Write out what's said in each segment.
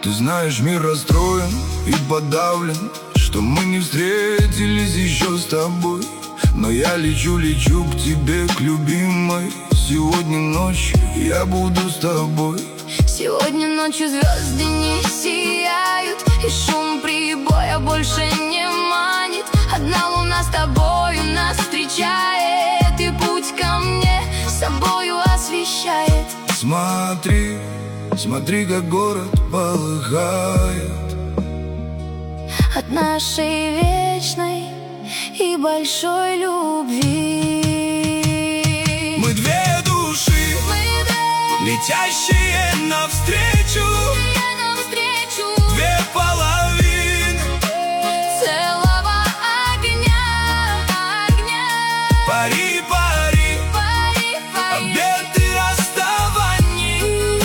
Ты знаешь, мир расстроен и подавлен, что мы не встретились еще с тобой. Но я лечу к тебе, к любимой. Сегодня ночью я буду с тобой. Сегодня ночью звезды не сияют, и шум прибоя больше не манит. Одна луна с тобою нас встречает, и путь ко мне с собою освещает. Смотри, смотри, как город полыхает от нашей вечной и большой любви. Мы две души, летящие навстречу, две половины целого огня. Пари, пари, обеты расставаний.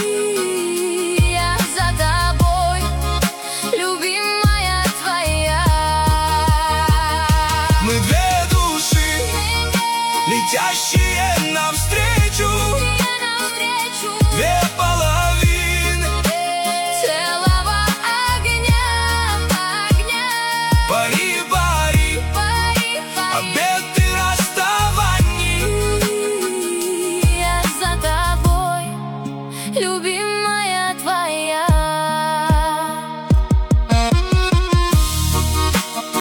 Я за тобой, любимая твоя. Мы две души, летящие навстречу, две половины целого огня. Пари, пари, обеты расставаний. Я за тобой, любимая.